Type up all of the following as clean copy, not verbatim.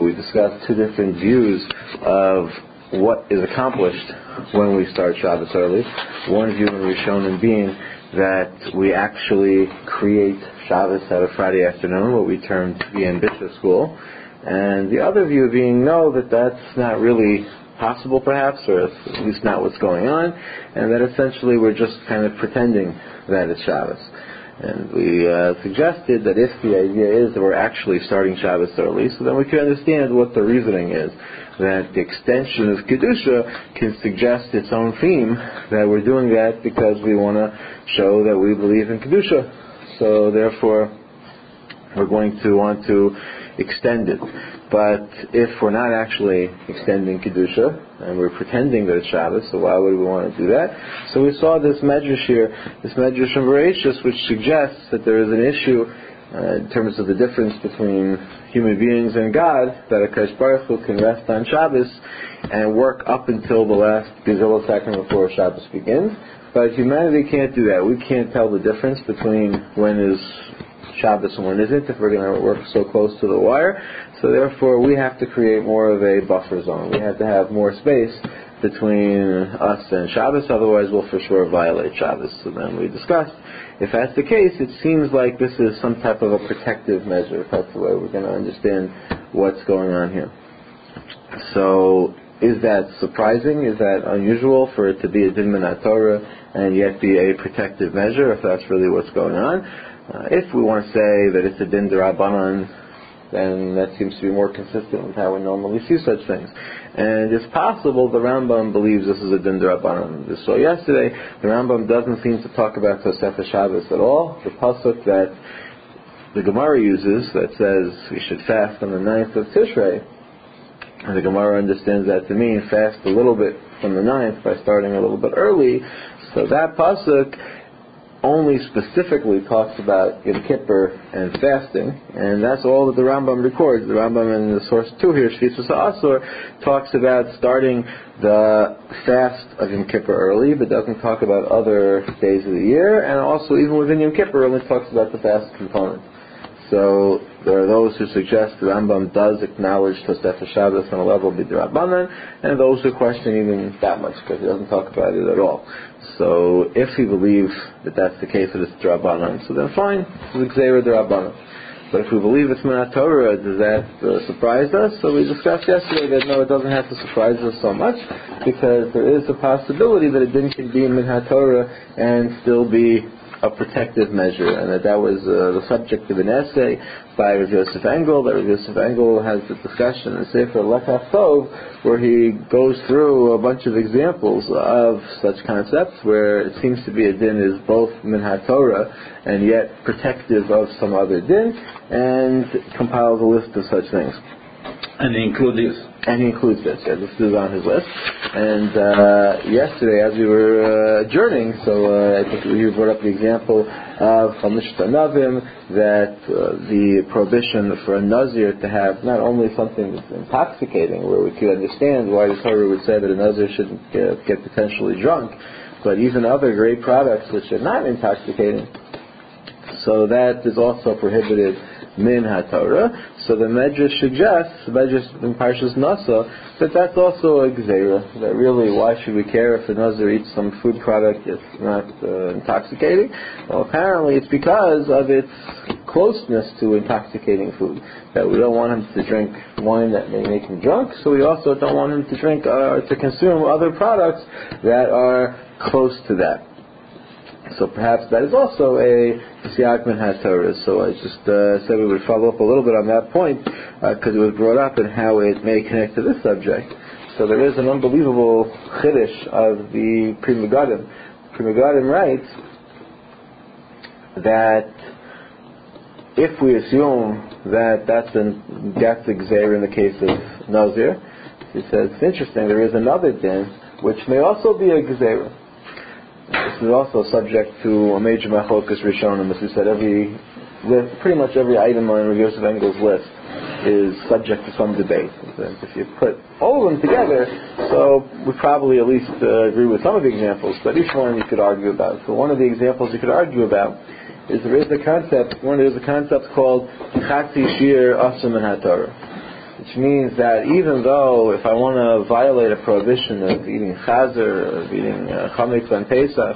We discussed two different views of what is accomplished when we start Shabbos early. One view in Rishonim being that we actually create Shabbos at a Friday afternoon, what we term the ambitious school. And the other view being no, that's not really possible perhaps, or at least not what's going on, and that essentially we're just kind of pretending that it's Shabbos. And we suggested that if the idea is that we're actually starting Shabbos early, so then we can understand what the reasoning is. That the extension of Kedusha can suggest its own theme, that we're doing that because we want to show that we believe in Kedusha. So therefore, we're going to want to extend it. But if we're not actually extending Kedusha, and we're pretending that it's Shabbos, so why would we want to do that? So we saw this medrash here, this medrash from Bereshis, which suggests that there is an issue in terms of the difference between human beings and God, that HaKadosh Baruch Hu can rest on Shabbos and work up until the last Gezelah second before Shabbos begins. But humanity can't do that. We can't tell the difference between when is Shabbos and when isn't, if we're going to work so close to the wire. So therefore we have to create more of a buffer zone. We have to have more space between us and Shabbos, otherwise we'll for sure violate Shabbos. So then we discussed, if that's the case, it seems like this is some type of a protective measure. That's the way we're going to understand what's going on here. So is that surprising? Is that unusual for it to be a din min Torah and yet be a protective measure, if that's really what's going on? If we want to say that it's a din d'Rabbanan, then that seems to be more consistent with how we normally see such things. And it's possible the Rambam believes this is a din d'Rabbanan. We saw yesterday, the Rambam doesn't seem to talk about Tosefes Shabbos at all. The pasuk that the Gemara uses that says we should fast on the 9th of Tishrei, and the Gemara understands that to mean fast a little bit from the 9th by starting a little bit early. So that pasuk only specifically talks about Yom Kippur and fasting, and that's all that the Rambam records. The Rambam in the source 2 here, Shvitzos HaAsor, talks about starting the fast of Yom Kippur early, but doesn't talk about other days of the year, and also even within Yom Kippur only talks about the fast component. So there are those who suggest the Rambam does acknowledge Tosefes Shabbos on a level of B'drabbanan, and those who question even that much because he doesn't talk about it at all. So if he believes that that's the case, that it's D'Rabbanan, so then fine, it's Gzeira D'Rabbanan. But if we believe it's Min HaTorah, does that surprise us? So we discussed yesterday that no, it doesn't have to surprise us so much, because there is a possibility that it didn't be Min HaTorah and still be a protective measure, and that was the subject of an essay by Rav Yosef Engel. That Rav Yosef Engel has the discussion in Sefer Lekach Tov, where he goes through a bunch of examples of such concepts where it seems to be a din is both Min HaTorah and yet protective of some other din, and compiles a list of such things. And he includes this. And he includes this. Yeah, this is on his list. And yesterday, as we were adjourning, I think he brought up the example of Chamishat Anavim, that the prohibition for a Nazir to have not only something that's intoxicating, where we could understand why the Torah would say that a Nazir shouldn't get potentially drunk, but even other great products which are not intoxicating. So that is also prohibited Min HaTorah. So the Medrash suggests, Medrash in Parshas Nasa, that that's also a Gzeira. That really, why should we care if the Nazir eats some food product that's not intoxicating? Well, apparently it's because of its closeness to intoxicating food. That we don't want him to drink wine that may make him drunk, so we also don't want him to drink to consume other products that are close to that. So perhaps that is also a Siyag Min HaTorah. So I just said we would follow up a little bit on that point because it was brought up and how it may connect to this subject. So there is an unbelievable chiddush of the Pri Megadim. Pri Megadim writes that if we assume that that's a Gzeir in the case of Nazir, he says it's interesting, there is another din which may also be a Gzeir. This is also subject to a major machlokas rishonim. As we said, pretty much every item on Rav Yosef Engel's list is subject to some debate. And if you put all of them together, so we probably at least agree with some of the examples, but each one you could argue about. So one of the examples you could argue about is there's a concept called Chatzi Shir Asur Min HaTorah. which means that even though if I want to violate a prohibition of eating chazer, of eating chametz on Pesach,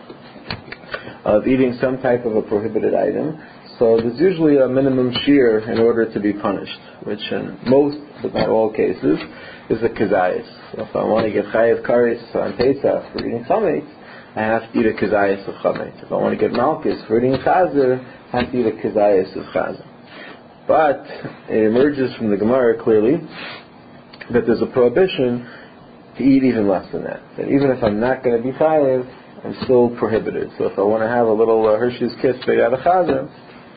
of eating some type of a prohibited item, so there's usually a minimum shear in order to be punished, which in most, but not all cases, is a kazayis. So if I want to get chayev kares on Pesach for eating chametz, I have to eat a kazayis of chametz. If I want to get malchus for eating chazer, I have to eat a kazayis of chazer. But it emerges from the Gemara clearly that there's a prohibition to eat even less than that. That even if I'm not going to be chayev, I'm still prohibited. So if I want to have a little Hershey's Kiss Beyad Chazer,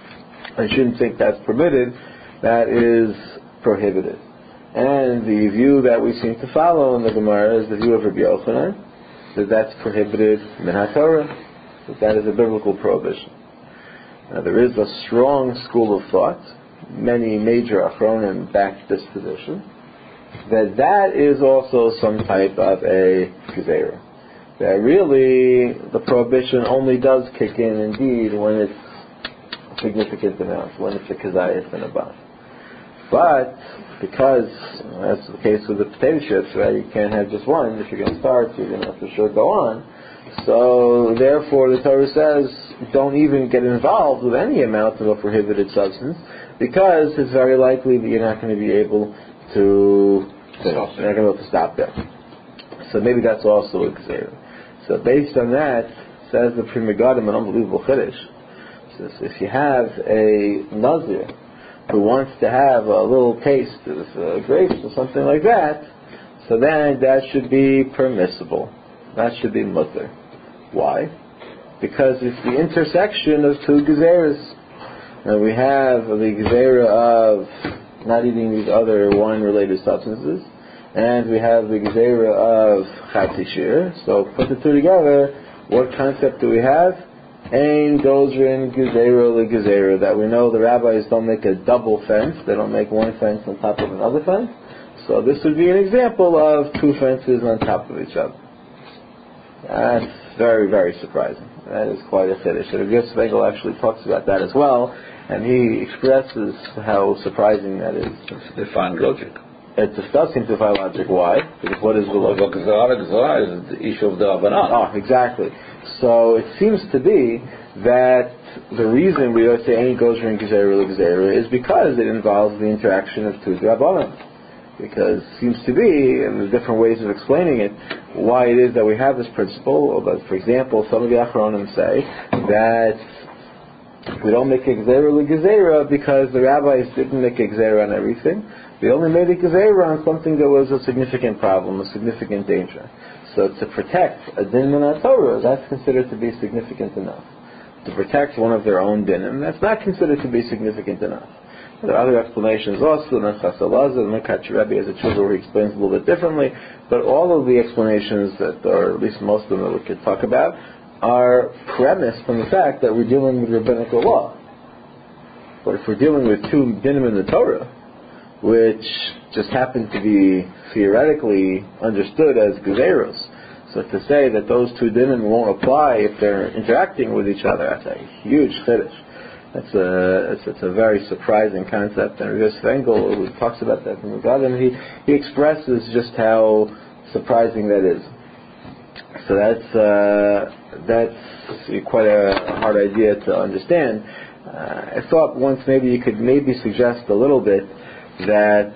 I shouldn't think that's permitted. That is prohibited. And the view that we seem to follow in the Gemara is the view of Rabbi Yochanan, that that's prohibited min haTorah, that is a biblical prohibition. Now there is a strong school of thought, many major achronim back this position, that is also some type of a gezerah. That really the prohibition only does kick in indeed when it's a significant amount, when it's a kazayas and above. But because that's the case with the potato chips, right? You can't have just one. If you're going to start, you're going to for sure go on. So therefore, the Torah says don't even get involved with any amount of a prohibited substance, because it's very likely that you're not going to be able to stop there. So maybe that's also a gezerah. So based on that, says the Pri Megadim, an unbelievable chiddush. Says if you have a nazir who wants to have a little taste of grapes or something like that, so then that should be permissible. That should be mutter. Why? Because it's the intersection of two gezerahs. And we have the gezerah of not eating these other wine-related substances, and we have the gezerah of chatzi shir. So put the two together, what concept do we have? Ein gozrin gezerah legezerah. That we know the rabbis don't make a double fence; they don't make one fence on top of another fence. So this would be an example of two fences on top of each other. That's very, very surprising. That is quite a chiddush. And Rabbi Yosef actually talks about that as well, and he expresses how surprising that is. It's defying logic. It does seem to defy logic. Why? Because what is the logic? Gezerah is the issue of the Rabbanan. Oh, exactly. So it seems to be that the reason we always say any gozrin gezerah legezerah is because it involves the interaction of two Rabbanan. Because it seems to be, and there's different ways of explaining it, why it is that we have this principle. But for example, some of the Achronim say that we don't make a gezerah legezerah because the rabbis didn't make a gezerah on everything. They only made a gezerah on something that was a significant problem, a significant danger. So to protect a din min haTorah, that's considered to be significant enough. To protect one of their own dinim, that's not considered to be significant enough. There are other explanations also. The Chasalazar, the Mekachi Rebbe has a tshuva where he explains a little bit differently. But all of the explanations that, or at least most of them that we could talk about, are premised from the fact that we're dealing with rabbinical law. But if we're dealing with two dinim in the Torah, which just happen to be theoretically understood as gezeros, so to say that those two dinim won't apply if they're interacting with each other, that's a huge chiddush. It's a very surprising concept, and Rabbi Yosef who talks about that from the Garden, he expresses just how surprising that is. So that's quite a hard idea to understand. I thought once maybe you could suggest a little bit that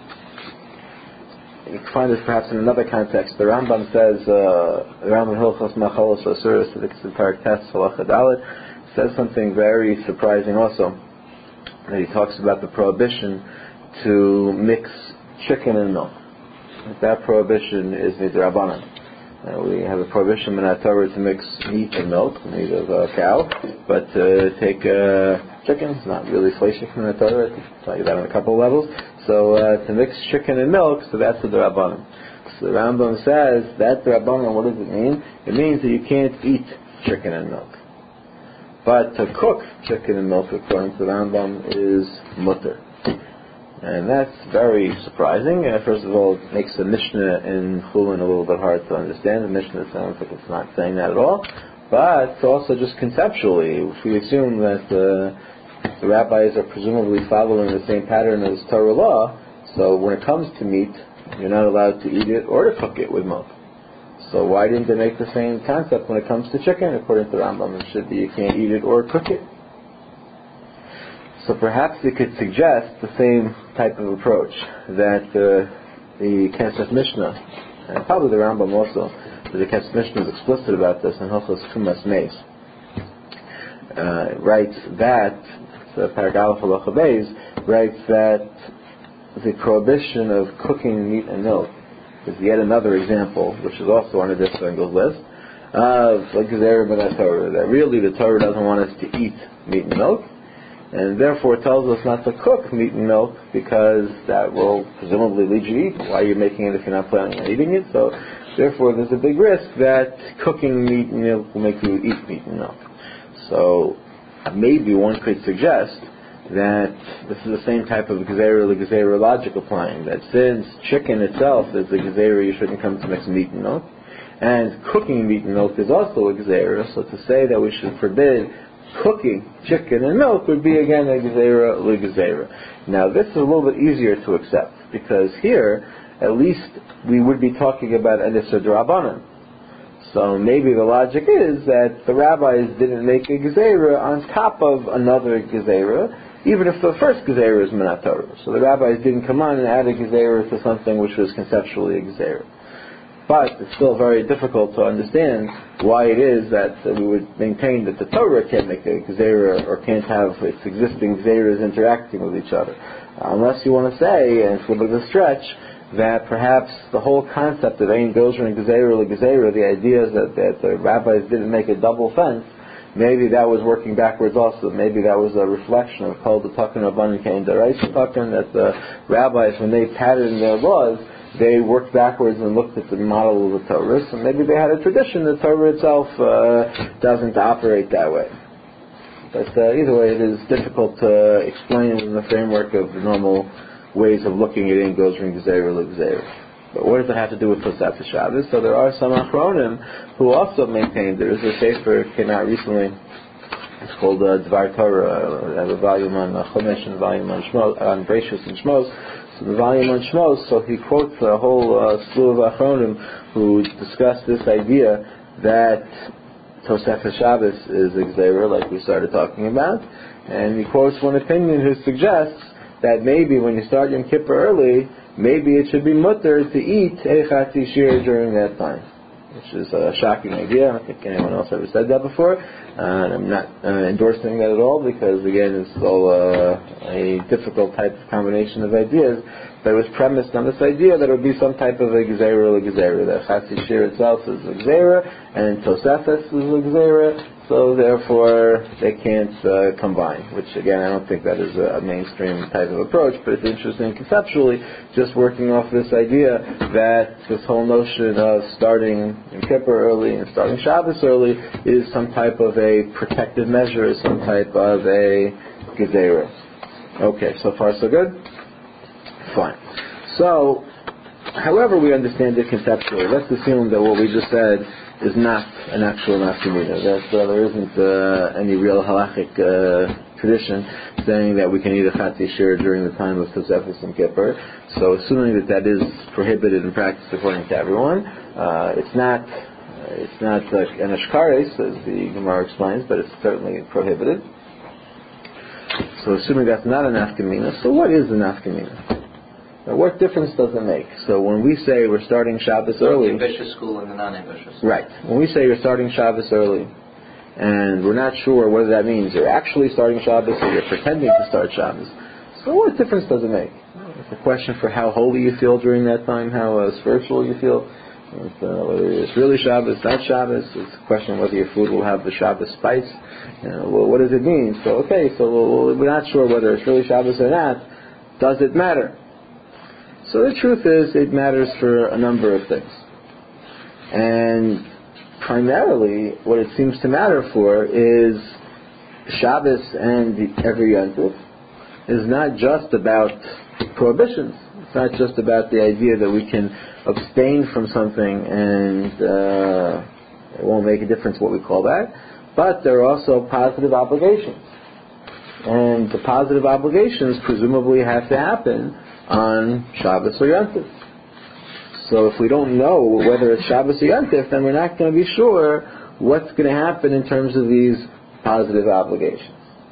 you can find this perhaps in another context. The Rambam says, Rambam Hilchos Machalos Asuros to the Parak Tes Halacha Dalet, says something very surprising also. That he talks about the prohibition to mix chicken and milk. That prohibition is midrabanan. We have a prohibition in our Torah to mix meat and milk, meat of a cow, but to take chicken, it's not really fleishik in the Torah. I can tell you that on a couple of levels. So to mix chicken and milk, so that's the drabanan. So the Rambam says that drabanan, what does it mean? It means that you can't eat chicken and milk. But to cook chicken and milk, according to the Rambam, is mutter. And that's very surprising. First of all, it makes the Mishnah in Chulin a little bit hard to understand. The Mishnah sounds like it's not saying that at all. But also just conceptually, if we assume that the rabbis are presumably following the same pattern as Torah law, So when it comes to meat, you're not allowed to eat it or to cook it with milk. So why didn't they make the same concept when it comes to chicken? According to Rambam, it should be you can't eat it or cook it. So perhaps they could suggest the same type of approach that the Kesef Mishnah, and probably the Rambam also, but the Kesef Mishnah is explicit about this in Hilchos Tumas Meis, writes that, Parak Aleph Halacha Beis, writes that the prohibition of cooking meat and milk is yet another example, which is also on a Dissengel's list, of like Gezerah B'nai Torah, that really the Torah doesn't want us to eat meat and milk, and therefore tells us not to cook meat and milk because that will presumably lead you to eat. Why are you making it if you're not planning on eating it? So therefore there's a big risk that cooking meat and milk will make you eat meat and milk. So maybe one could suggest that this is the same type of Gezerah logic applying, that since chicken itself is a Gezerah, you shouldn't come to mix meat and milk, and cooking meat and milk is also a Gezerah, so to say that we should forbid cooking chicken and milk would be again a Gezerah. Now this is a little bit easier to accept, because here at least we would be talking about an Issa D'Rabbanan. So maybe the logic is that the rabbis didn't make a Gezerah on top of another Gezerah, even if the first Gezerah is Minat Torah. So the rabbis didn't come on and add a Gezerah to something which was conceptually a Gezerah. But it's still very difficult to understand why it is that we would maintain that the Torah can't make a Gezerah or can't have its existing Gezerahs interacting with each other. Unless you want to say, and it's a little bit of a stretch, that perhaps the whole concept of Ein Gozer and Gezerah L'Gezerah, the idea is that the rabbis didn't make a double fence, maybe that was working backwards also. Maybe that was a reflection of called the Takan Rabbanan Kain Daraisa Takan, that the rabbis, when they patterned their laws, they worked backwards and looked at the model of the Torah, and maybe they had a tradition. The Torah itself doesn't operate that way. But either way, it is difficult to explain in the framework of the normal ways of looking at Ein Gozer and Gezerah L'Gezerah. But what does it have to do with Tosefes Shabbos? So there are some Achronim who also maintain. There is a sefer came out recently. It's called Dvar Torah. I have a volume on Chumash and a volume on Shmos, on Bereishis and Shmos. So the volume on Shmos, so he quotes a whole slew of Achronim who discuss this idea that Tosefes Shabbos is a Gezerah, like we started talking about, and he quotes one opinion who suggests that maybe when you start Yom Kippur early, maybe it should be mutter to eat Echatzi Shir during that time, which is a shocking idea. I don't think anyone else ever said that before. And I'm not endorsing that at all, because again it's all a difficult type of combination of ideas. But it was premised on this idea that it would be some type of a Gezerah or a Gezerah. That Chatzi Shir itself is a Gezerah, and Tosefes is a Gezerah, so therefore they can't combine. Which again, I don't think that is a mainstream type of approach, but it's interesting conceptually, just working off this idea that this whole notion of starting Yom Kippur early and starting Shabbos early is some type of a protective measure, some type of a Gezerah. Okay, so far so good? Fine. So, however we understand it conceptually, let's assume that what we just said is not an actual nafkamina, that there isn't any real halachic tradition saying that we can eat a Chatzi Shir during the time of Tosefes and Kippur. So assuming that is prohibited in practice according to everyone, it's not like an ashkares, as the Gemara explains, but it's certainly prohibited. So assuming that's not a nafkamina, so what is the nafkamina? Now, what difference does it make? So when we say we're starting Shabbos early, the ambitious school and the non-ambitious school. Right. When we say you're starting Shabbos early, and we're not sure what that means, you're actually starting Shabbos or you're pretending to start Shabbos. So what difference does it make? It's a question for how holy you feel during that time, how spiritual you feel. Whether it's really Shabbos, not Shabbos. It's a question whether your food will have the Shabbos spice. What does it mean? So we're not sure whether it's really Shabbos or not. Does it matter? So the truth is, it matters for a number of things. And primarily, what it seems to matter for is Shabbos and every Yom Tov is not just about prohibitions. It's not just about the idea that we can abstain from something and it won't make a difference what we call that. But there are also positive obligations. And the positive obligations presumably have to happen on Shabbos or Yom Tov. So if we don't know whether it's Shabbos or Yom Tov, then we're not going to be sure what's going to happen in terms of these positive obligations.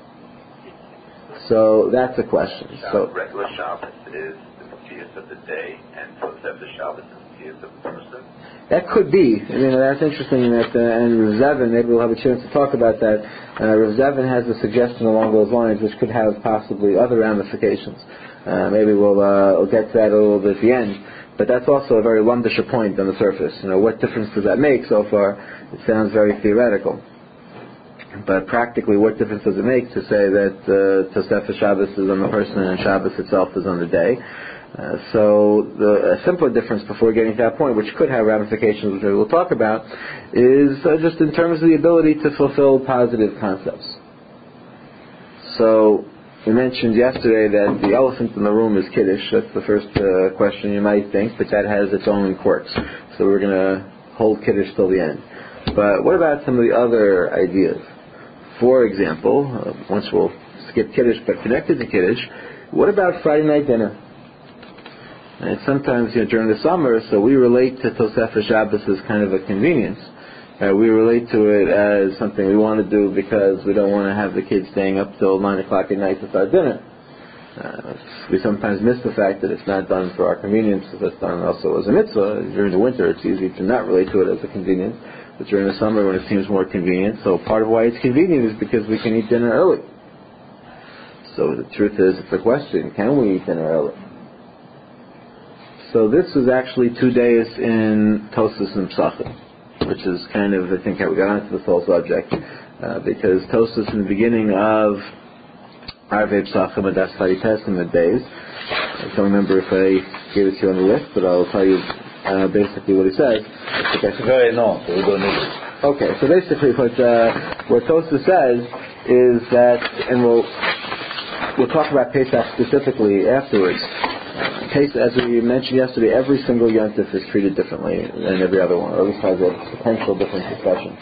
So that's a question. So regular Shabbos is the Matthias of the day, and Tosefta Shabbos is the Matthias of the person? That could be. I mean, that's interesting. That and Rav Zevin, maybe we'll have a chance to talk about that. Rav Zevin has a suggestion along those lines, which could have possibly other ramifications. Maybe we'll get to that a little bit at the end. But that's also a very lumdisha point on the surface. What difference does that make so far? It sounds very theoretical. But practically, what difference does it make to say that Tosefta Shabbos is on the person and Shabbos itself is on the day? So a simpler difference before getting to that point, which could have ramifications, which we will talk about, is just in terms of the ability to fulfill positive concepts. So we mentioned yesterday that the elephant in the room is Kiddush. That's the first question you might think, but that has its own quirks. So we're going to hold Kiddush till the end. But what about some of the other ideas? For example, once we'll skip Kiddush, but connected to Kiddush, what about Friday night dinner? And sometimes, during the summer, so we relate to Tosefta Shabbos as kind of a convenience. We relate to it as something we want to do because we don't want to have the kids staying up till 9 o'clock at night to start dinner. We sometimes miss the fact that it's not done for our convenience, it's done also as a mitzvah. During the winter, it's easy to not relate to it as a convenience. But during the summer, when it seems more convenient, so part of why it's convenient is because we can eat dinner early. So the truth is, it's a question, can we eat dinner early? So this was actually 2 days in Tosfos and Pesachim, which is kind of, I think, how we got onto this whole subject, because Tosfos in the beginning of Arvei Pesachim and Das Charites in the days, I don't remember if I gave it to you on the list, but I'll tell you basically what he says. It's very known, so we don't need it. Okay, so basically what Tosfos says is that, and we'll talk about Pesach specifically afterwards. As we mentioned yesterday, every single Yom Tov is treated differently than every other one, or at least has a potential different discussion.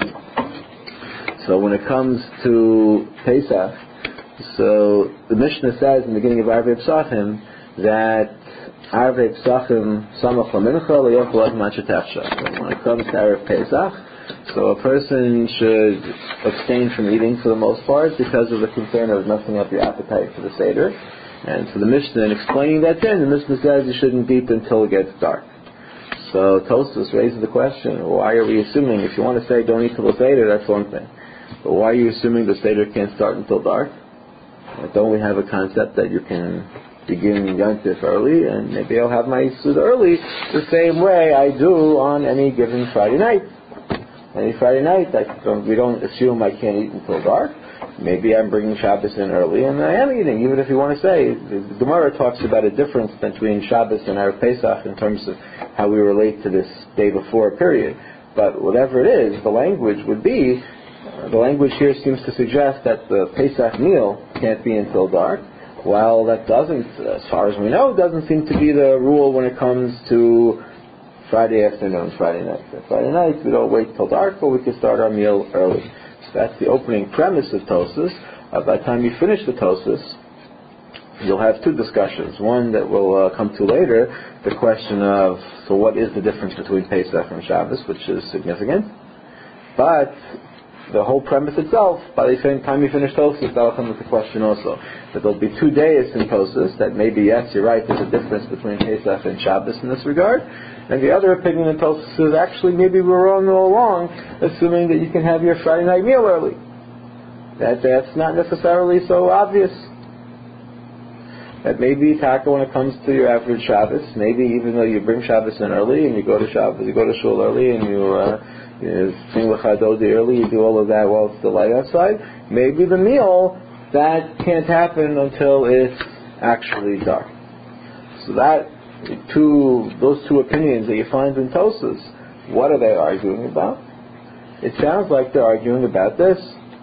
So when it comes to Pesach, so the Mishnah says in the beginning of Arvei Pesachim that Arvei Pesachim samach lamincha le'yochel ad machetechsha. When it comes to Erev Pesach, so a person should abstain from eating for the most part because of the concern of messing up your appetite for the Seder. And so the Mishnah, in explaining that then, the Mishnah says you shouldn't eat until it gets dark. So Tosfos raises the question, why are we assuming, if you want to say don't eat till the Seder, that's one thing. But why are you assuming the Seder can't start until dark? Don't we have a concept that you can begin Yom Tov early, and maybe I'll have my Yisud early the same way I do on any given Friday night. Any Friday night, we don't assume I can't eat until dark. Maybe I'm bringing Shabbos in early and I am eating, even if you want to say. The Gemara talks about a difference between Shabbos and Erev Pesach in terms of how we relate to this day before period. But whatever it is, the language would be, the language here seems to suggest that the Pesach meal can't be until dark, while that doesn't, as far as we know, doesn't seem to be the rule when it comes to Friday afternoon, Friday night. Friday night, we don't wait till dark, but we can start our meal early. So that's the opening premise of Tosfos. By the time you finish the Tosfos, you'll have two discussions. One that we'll come to later, the question of, so what is the difference between Pesach and Shabbos, which is significant. But the whole premise itself, by the same time you finish Tosfos, that'll come with the question also. That there'll be 2 days in Tosfos, that maybe, yes, you're right, there's a difference between Pesach and Shabbos in this regard. And the other opinion in Tosfos is actually maybe we're wrong all along, assuming that you can have your Friday night meal early. That's not necessarily so obvious. That maybe Taka, when it comes to your average Shabbos, maybe even though you bring Shabbos in early and you go to Shabbos, you go to shul early and you sing l'chadodi early, you do all of that while it's still light outside, maybe the meal, that can't happen until it's actually dark. So those two opinions that you find in Tosfos, what are they arguing about? It sounds like they're arguing about this,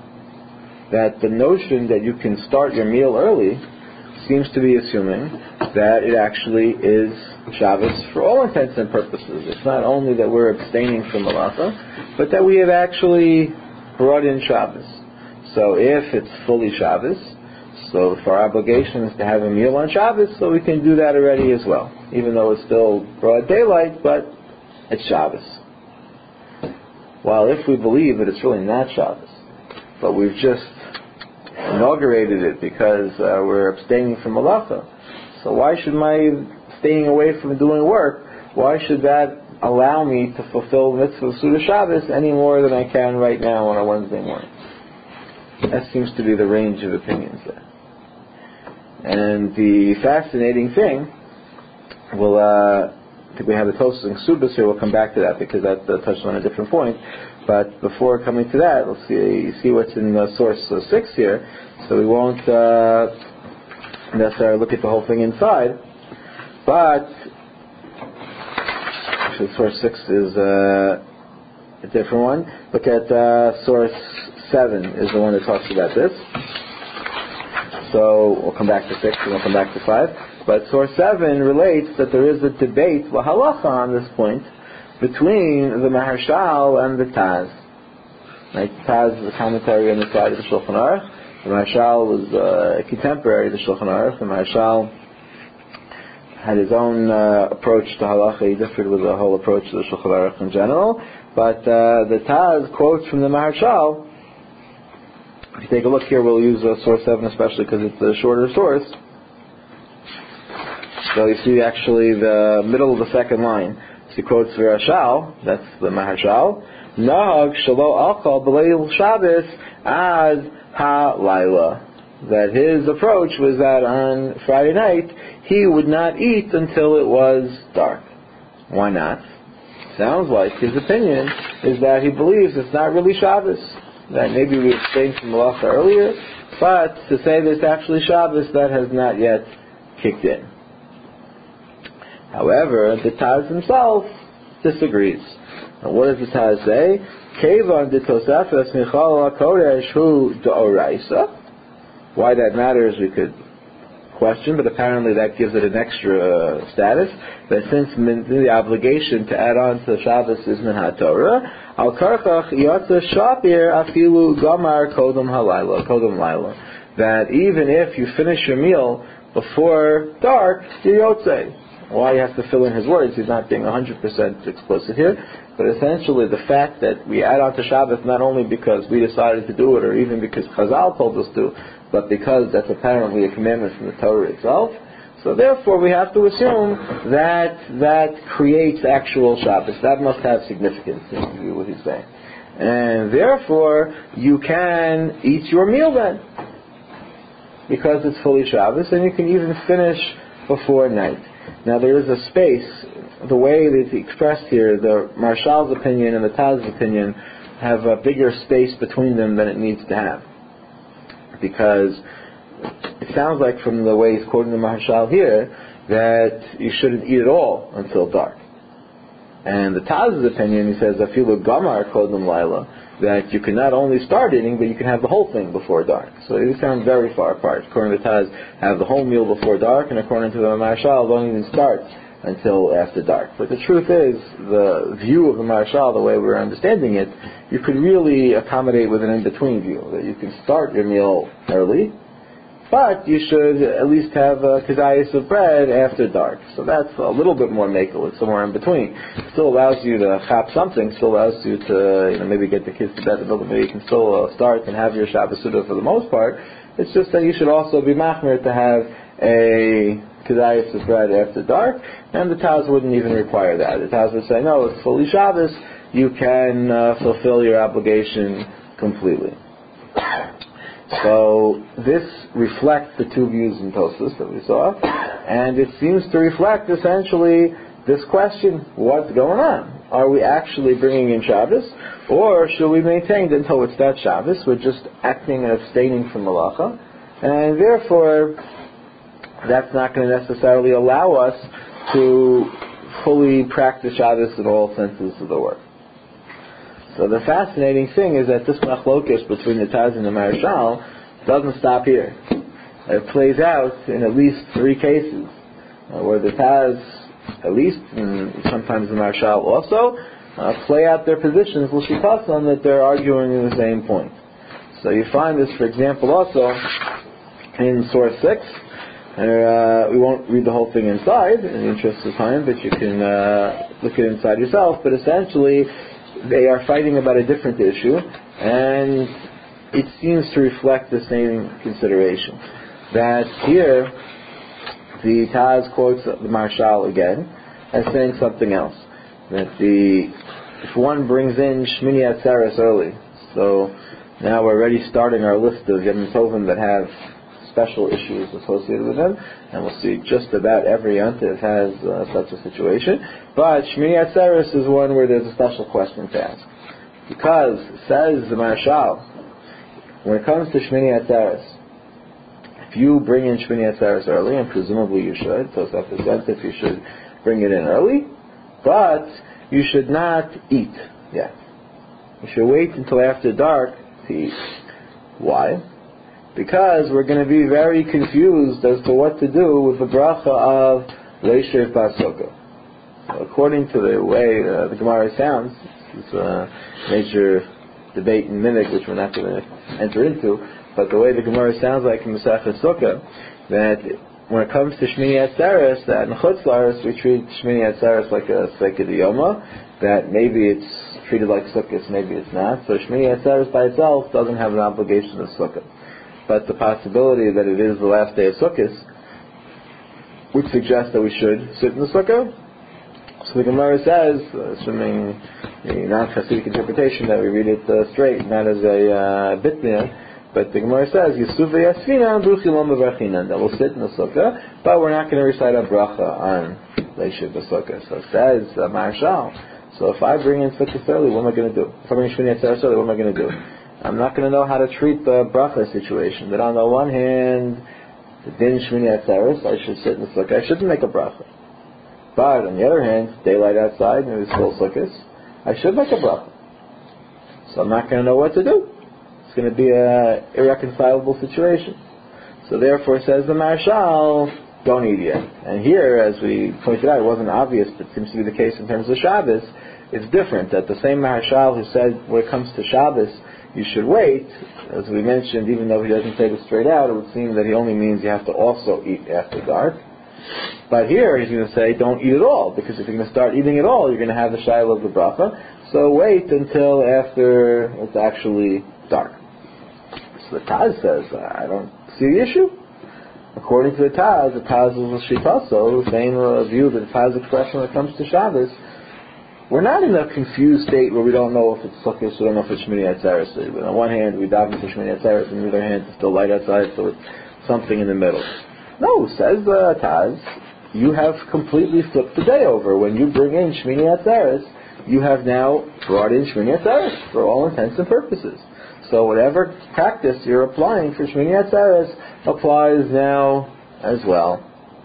that the notion that you can start your meal early seems to be assuming that it actually is Shabbos for all intents and purposes. It's not only that we're abstaining from malacha, but that we have actually brought in Shabbos. So if it's fully Shabbos, So if our obligation is to have a meal on Shabbos, so we can do that already as well, even though it's still broad daylight, but it's Shabbos. While if we believe that it's really not Shabbos, but we've just inaugurated it because we're abstaining from malacha, so why should my staying away from doing work, why should that allow me to fulfill the mitzvah of Suda Shabbos any more than I can right now on a Wednesday morning? That seems to be the range of opinions there. And the fascinating thing, I think we have the Tosfos and Ksubas here, we'll come back to that because that touched on a different point. But before coming to that, let's see what's in source 6 here. So we won't necessarily look at the whole thing inside. But actually source 6 is a different one. Look at source 7 is the one that talks about this. So we'll come back to 6 and we'll come back to 5. But source 7 relates that there is a debate, halacha on this point, between the Maharshal and the Taz. Right? The Taz is a commentary on the side of the Shulchan Aruch. The Maharshal was a contemporary of the Shulchan Aruch. The Maharshal had his own approach to halacha. He differed with the whole approach to the Shulchan Aruch in general. But the Taz quotes from the Maharshal. If you take a look here, we'll use source 7 especially because it's a shorter source. So you see actually the middle of the second line. So he quotes Virashal, that's the Maharshal. Nahag shalo alkal b'leil Shabbos as ha-laila. That his approach was that on Friday night he would not eat until it was dark. Why not? Sounds like his opinion is that he believes it's not really Shabbos. That maybe we abstained from malacha earlier, but to say that it's actually Shabbos, that has not yet kicked in. However, the Taz himself disagrees. And what does the Taz say? Kevan de Tosafos Michal HaKodesh Hu D'Oraisa. Why that matters we could question, but apparently that gives it an extra status, that since the obligation to add on to Shabbos is min HaTorah, al karchach yotza shapir afilu gamar kodem halayla, that even if you finish your meal before dark, you're yotzei. Why he has to fill in his words, he's not being 100% explicit here, but essentially the fact that we add on to Shabbos not only because we decided to do it or even because Chazal told us to, but because that's apparently a commandment from the Torah itself. So therefore we have to assume that that creates actual Shabbos. That must have significance in what he's saying. And therefore you can eat your meal then, because it's fully Shabbos, and you can even finish before night. Now there is a space, the way that it's expressed here, the Maharshal's opinion and the Taz's opinion have a bigger space between them than it needs to have. Because it sounds like from the way he's quoting the Maharshal here that you shouldn't eat at all until dark. And the Taz's opinion, he says, afilu gamar kodem laila, that you can not only start eating, but you can have the whole thing before dark. So they sound very far apart. According to the Taz, have the whole meal before dark, and according to the Maharshal, don't even start until after dark. But the truth is, the view of the Maharshal, the way we're understanding it, you could really accommodate with an in-between view, that you can start your meal early, but you should at least have a kedayis of bread after dark. So that's a little bit more makel. It's somewhere in between. It still allows you to chop something, still allows you to maybe get the kids to bed, but maybe you can still start and have your Shabbos Suda for the most part. It's just that you should also be machmir to have a kedayis of bread after dark, and the Taz wouldn't even require that. The Taz would say, no, it's fully Shabbos, you can fulfill your obligation completely. So this reflects the two views in Tosfos that we saw, and it seems to reflect essentially this question, what's going on? Are we actually bringing in Shabbos, or should we maintain that until it's that Shabbos, we're just acting and abstaining from malacha, and therefore that's not going to necessarily allow us to fully practice Shabbos in all senses of the word. So the fascinating thing is that this machlokes between the Taz and the Maharshal doesn't stop here. It plays out in at least 3 cases, where the Taz, at least, and sometimes the Maharshal also, play out their positions, that they're arguing in the same point. So you find this, for example, also in source 6. We won't read the whole thing inside in the interest of time, but you can look at it inside yourself. But essentially, they are fighting about a different issue, and it seems to reflect the same consideration. That here, the Taz quotes the Marshal again as saying something else. That if one brings in Shmini Atzeres early, so now we're already starting our list of Yom Tovim that have special issues associated with them, and we'll see just about every Yontiv has such a situation. But Shmini Atzeres is one where there's a special question to ask. Because, says the Marshal, when it comes to Shmini Atzeres, if you bring in Shmini Atzeres early, and presumably you should, so self-defensive, you should bring it in early, but you should not eat yet. You should wait until after dark to eat. Why? Because we're going to be very confused as to what to do with the bracha of Leishev Basoko. According to the way the Gemara sounds, it's a major debate in Minig, which we're not going to enter into, but the way the Gemara sounds like in Masechah Sukkah, that when it comes to Shmini Atzeres, that in Chutz La'aretz we treat Shmini Atzeres like a Seiket Yoma, that maybe it's treated like Sukkot, maybe it's not. So Shmini Atzeres by itself doesn't have an obligation of Sukkah. But the possibility that it is the last day of Sukkot would suggest that we should sit in the Sukkah. So the Gemara says, assuming a non-Hasidic interpretation, that we read it straight, not as a bitnia, but the Gemara says, Yisuv v'yasfina bruchi lo mevarchinan, that we'll sit in the Sukkah, but we're not going to recite a bracha on Leishev B'Sukkah. So it says, Marshal, so if I bring in Sukkot early, what am I going to do? If I bring Shmini Atzeres early, what am I going to do? I'm not going to know how to treat the bracha situation. That on the one hand, the din Shmini Atzeres, I should sit in the Sukkah, I shouldn't make a bracha. But on the other hand, daylight outside, and it's still Sukkot, I should make a bracha. So I'm not going to know what to do. It's going to be an irreconcilable situation. So therefore, says the Marshal, don't eat yet. And here, as we pointed out, it wasn't obvious, but it seems to be the case in terms of Shabbos. It's different, that the same Marshal who said when it comes to Shabbos, you should wait, as we mentioned, even though he doesn't say this straight out, it would seem that he only means you have to also eat after dark. But here, he's going to say, don't eat at all, because if you're going to start eating at all, you're going to have the Shiloh of the bracha. So wait until after it's actually dark. So the Taz says, I don't see the issue. According to the Taz is a Shita, so the same view that the Taz expressed when it comes to Shabbos. We're not in a confused state where we don't know if it's Sukkot, we don't know if it's Shmini Atzeres. On one hand, we daven for Shmini Atzeres, on the other hand, it's still light outside, so it's something in the middle. No, says the Taz, you have completely flipped the day over. When you bring in Shmini Atzeres, you have now brought in Shmini Atzeres for all intents and purposes. So whatever practice you're applying for Shmini Atzeres applies now as well.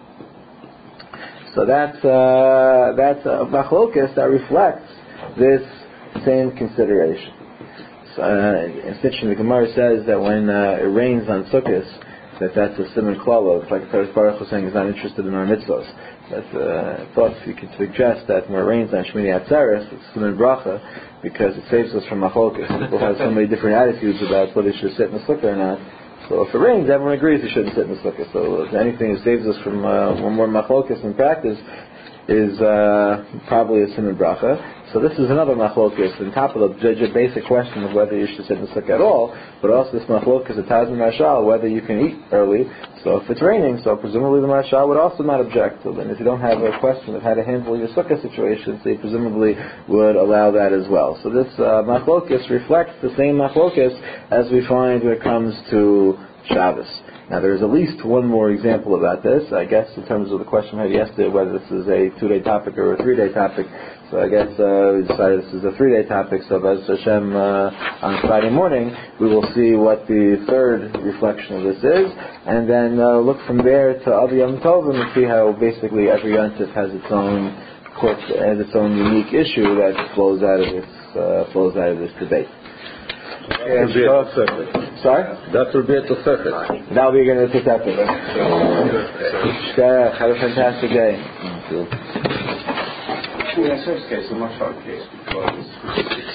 So that's a machlokas that reflects this same consideration. So, essentially, the Gemara says that when it rains on Sukkot, that's a siman klala. It's like Kadosh Baruch Hu saying he's not interested in our mitzvos. That's thought you could suggest that when it rains on Shmini Atzeres, it's siman bracha, because it saves us from machlokas. People have so many different attitudes about whether they should sit in the sukkah or not. So if it rains, everyone agrees you shouldn't sit in the sukkah. So anything that saves us from one more machlokas in practice is probably a siman bracha. So this is another machlokas on top of the basic question of whether you should sit in the sukkah at all, but also this machlokas of Taz and Marshal, whether you can eat early. So if it's raining, so presumably the Marshal would also not object. So then if you don't have a question of how to handle your sukkah situation, so you presumably would allow that as well. So this machlokas reflects the same machlokas as we find when it comes to Shabbos. Now there's at least one more example about this, I guess, in terms of the question I had yesterday, whether this is a 2-day topic or a 3-day topic. So I guess we decided this is a 3-day topic, so Bez Hashem on Friday morning we will see what the third reflection of this is, and then look from there to other Yom Tovim and see how basically every Yontif has its own unique issue that flows out of this debate. Sorry? That will be a Tosefet. That'll be going to take that. Have a fantastic day. In the first case, a much harder case because